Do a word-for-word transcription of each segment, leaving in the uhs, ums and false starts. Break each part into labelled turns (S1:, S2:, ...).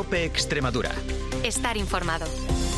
S1: COPE Extremadura.
S2: Estar informado.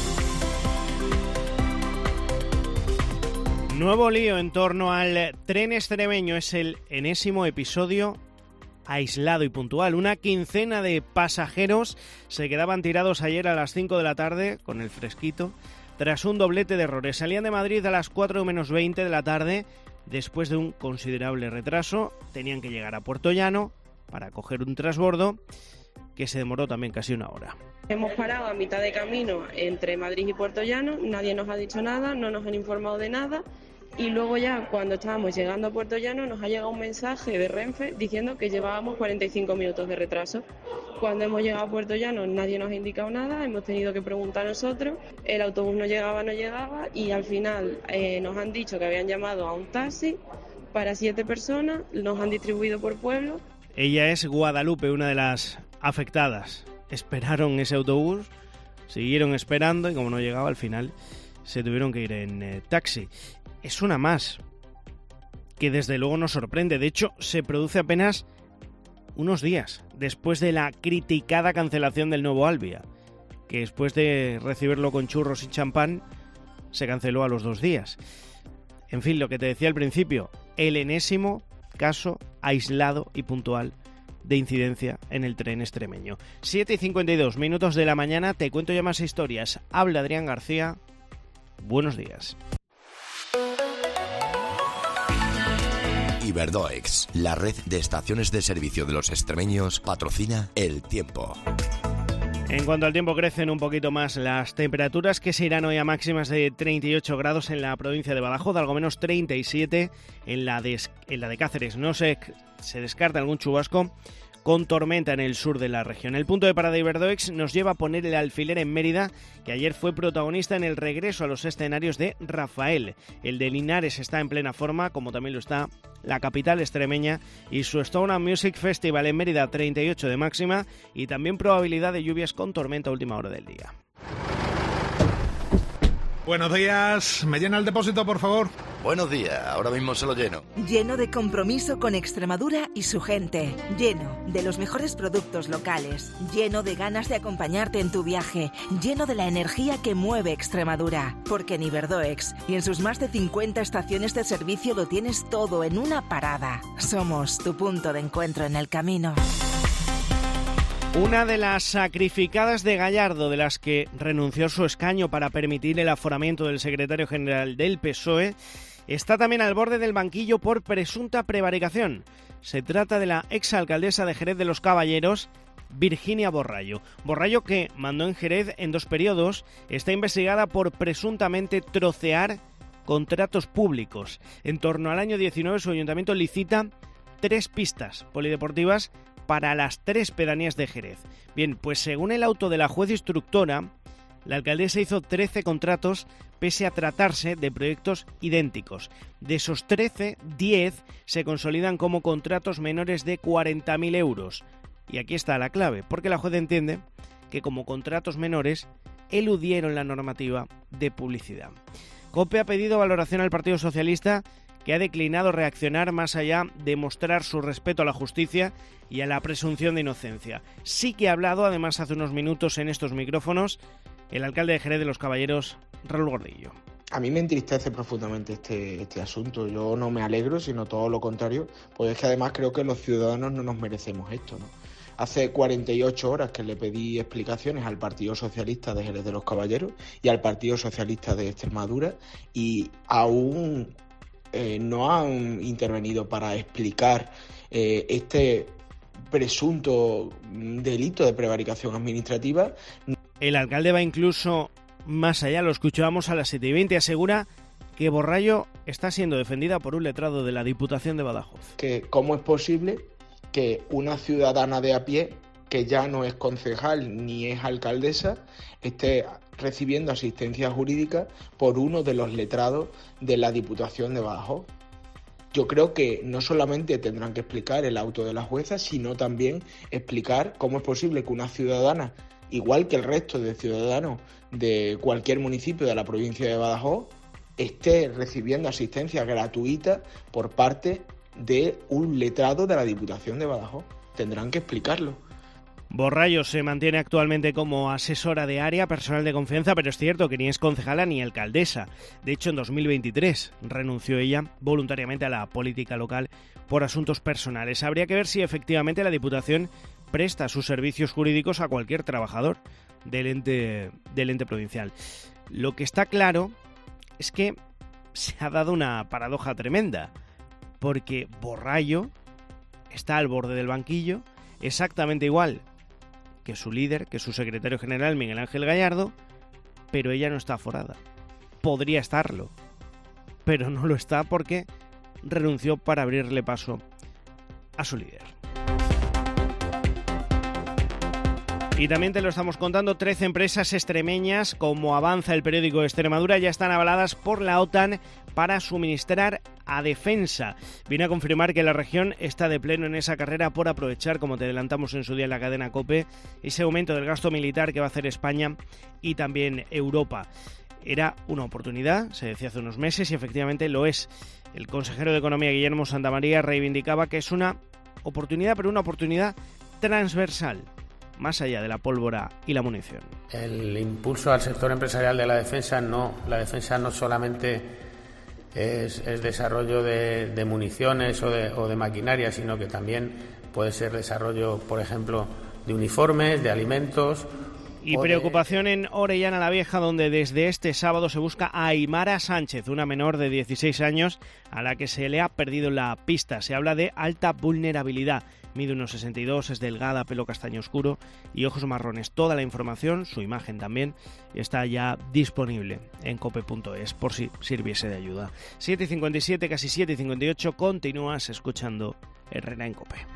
S3: Nuevo lío en torno al tren extremeño. Es el enésimo episodio aislado y puntual. Una quincena de pasajeros se quedaban tirados ayer a las cinco de la tarde, con el fresquito, tras un doblete de errores. Salían de Madrid a las cuatro menos veinte de la tarde, después de un considerable retraso. Tenían que llegar a Puerto Llano para coger un transbordo que se demoró también casi una hora.
S4: Hemos parado a mitad de camino entre Madrid y Puerto Llano, nadie nos ha dicho nada, no nos han informado de nada. Y luego ya cuando estábamos llegando a Puerto Llano nos ha llegado un mensaje de Renfe diciendo que llevábamos cuarenta y cinco minutos de retraso. Cuando hemos llegado a Puerto Llano nadie nos ha indicado nada, hemos tenido que preguntar nosotros, el autobús no llegaba, no llegaba y al final eh, nos han dicho que habían llamado a un taxi para siete personas, nos han distribuido por pueblo.
S3: Ella es Guadalupe, una de las afectadas. Esperaron ese autobús, siguieron esperando y como no llegaba al final se tuvieron que ir en eh, taxi. Es una más, que desde luego nos sorprende. De hecho, se produce apenas unos días después de la criticada cancelación del nuevo Albia, que después de recibirlo con churros y champán, se canceló a los dos días. En fin, lo que te decía al principio, el enésimo caso aislado y puntual de incidencia en el tren extremeño. siete y cincuenta y dos minutos de la mañana, te cuento ya más historias. Habla Adrián García. Buenos días.
S5: Iberdoex, la red de estaciones de servicio de los extremeños, patrocina El Tiempo.
S3: En cuanto al tiempo, crecen un poquito más las temperaturas, que se irán hoy a máximas de treinta y ocho grados en la provincia de Badajoz, algo menos treinta y siete en la de, en la de Cáceres. No se, se descarta algún chubasco con tormenta en el sur de la región. El punto de parada de Iberdoex nos lleva a poner el alfiler en Mérida, que ayer fue protagonista en el regreso a los escenarios de Rafael. El de Linares está en plena forma, como también lo está la capital extremeña, y su Stone Music Festival en Mérida, treinta y ocho de máxima, y también probabilidad de lluvias con tormenta a última hora del día.
S6: Buenos días, ¿me llena el depósito, por favor?
S5: Buenos días, ahora mismo se lo lleno.
S7: Lleno de compromiso con Extremadura y su gente. Lleno de los mejores productos locales. Lleno de ganas de acompañarte en tu viaje. Lleno de la energía que mueve Extremadura. Porque en Iberdoex y en sus más de cincuenta estaciones de servicio lo tienes todo en una parada. Somos tu punto de encuentro en el camino.
S3: Una de las sacrificadas de Gallardo, de las que renunció a su escaño para permitir el aforamiento del secretario general del P S O E, está también al borde del banquillo por presunta prevaricación. Se trata de la exalcaldesa de Jerez de los Caballeros, Virginia Borrallo. Borrallo, que mandó en Jerez en dos periodos, está investigada por presuntamente trocear contratos públicos. En torno al año diecinueve, su ayuntamiento licita tres pistas polideportivas para las tres pedanías de Jerez. Bien, pues según el auto de la juez instructora, la alcaldesa hizo trece contratos pese a tratarse de proyectos idénticos. De esos trece, diez se consolidan como contratos menores de cuarenta mil euros. Y aquí está la clave, porque la juez entiende que como contratos menores eludieron la normativa de publicidad. COPE ha pedido valoración al Partido Socialista, que ha declinado reaccionar más allá de mostrar su respeto a la justicia y a la presunción de inocencia. Sí que ha hablado, además hace unos minutos en estos micrófonos, el alcalde de Jerez de los Caballeros, Raúl Gordillo.
S8: A mí me entristece profundamente este, este asunto. Yo no me alegro, sino todo lo contrario, pues es que además creo que los ciudadanos no nos merecemos esto, ¿no? Hace cuarenta y ocho horas que le pedí explicaciones al Partido Socialista de Jerez de los Caballeros y al Partido Socialista de Extremadura y aún Eh, no han intervenido para explicar eh, este presunto delito de prevaricación administrativa.
S3: El alcalde va incluso más allá, lo escuchábamos a las siete y veinte, asegura que Borrallo está siendo defendida por un letrado de la Diputación de Badajoz.
S8: Que ¿cómo es posible que una ciudadana de a pie, que ya no es concejal ni es alcaldesa, esté recibiendo asistencia jurídica por uno de los letrados de la Diputación de Badajoz? Yo creo que no solamente tendrán que explicar el auto de la jueza, sino también explicar cómo es posible que una ciudadana, igual que el resto de ciudadanos de cualquier municipio de la provincia de Badajoz, esté recibiendo asistencia gratuita por parte de un letrado de la Diputación de Badajoz. Tendrán que explicarlo.
S3: Borrallo se mantiene actualmente como asesora de área, personal de confianza, pero es cierto que ni es concejala ni alcaldesa. De hecho, en dos mil veintitrés renunció ella voluntariamente a la política local por asuntos personales. Habría que ver si efectivamente la Diputación presta sus servicios jurídicos a cualquier trabajador del ente, del ente provincial. Lo que está claro es que se ha dado una paradoja tremenda, porque Borrallo está al borde del banquillo, exactamente igual que su líder, que su secretario general Miguel Ángel Gallardo, pero ella no está aforada. Podría estarlo, pero no lo está porque renunció para abrirle paso a su líder. Y también te lo estamos contando, trece empresas extremeñas, como avanza el periódico Extremadura, ya están avaladas por la OTAN para suministrar a defensa. Viene a confirmar que la región está de pleno en esa carrera por aprovechar, como te adelantamos en su día en la cadena COPE, ese aumento del gasto militar que va a hacer España y también Europa. Era una oportunidad, se decía hace unos meses, y efectivamente lo es. El consejero de Economía, Guillermo Santamaría, reivindicaba que es una oportunidad, pero una oportunidad transversal, más allá de la pólvora y la munición.
S1: El impulso al sector empresarial de la defensa no, la defensa no solamente es, es desarrollo de, de municiones o de, o de maquinaria, sino que también puede ser desarrollo, por ejemplo, de uniformes, de alimentos.
S3: Y preocupación en Orellana la Vieja, donde desde este sábado se busca a Aymara Sánchez, una menor de dieciséis años a la que se le ha perdido la pista. Se habla de alta vulnerabilidad. Mide unos sesenta y dos, es delgada, pelo castaño oscuro y ojos marrones. Toda la información, su imagen también, está ya disponible en cope punto es por si sirviese de ayuda. siete y cincuenta y siete, casi siete y cincuenta y ocho, continúas escuchando Herrera en Cope.